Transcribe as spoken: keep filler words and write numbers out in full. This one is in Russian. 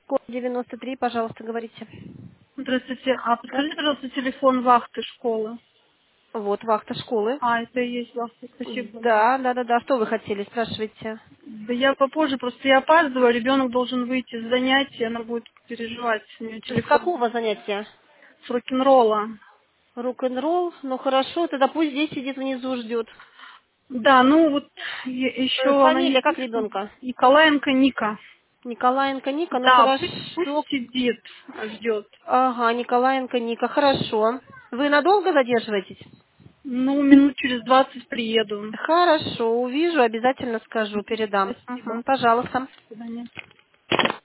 Код девяносто три, пожалуйста, говорите. Здравствуйте. А Да. подскажите, пожалуйста, телефон вахты школы. Вот, вахта школы. А, это и есть вахта. Спасибо большое. Да, да, да, да. Что вы хотели, спрашивайте? Да я попозже, просто я опаздываю, ребенок должен выйти с занятия, она будет переживать, у нее С телефон какого занятия? с рок-н-ролла. Рок-н-ролл? Ну хорошо, тогда пусть здесь сидит внизу, ждет. Да, ну вот Э, еще она не Фамилия как пишет. ребенка? Николаенко Ника. Николаенко Ника, ну Да, пусть, пусть хорошо. сидит, ждет. Ага, Николаенко Ника, хорошо. Вы надолго задерживаетесь? Ну, минут через двадцать приеду. Хорошо, увижу, обязательно скажу, передам. Спасибо. Мгм, пожалуйста. До свидания.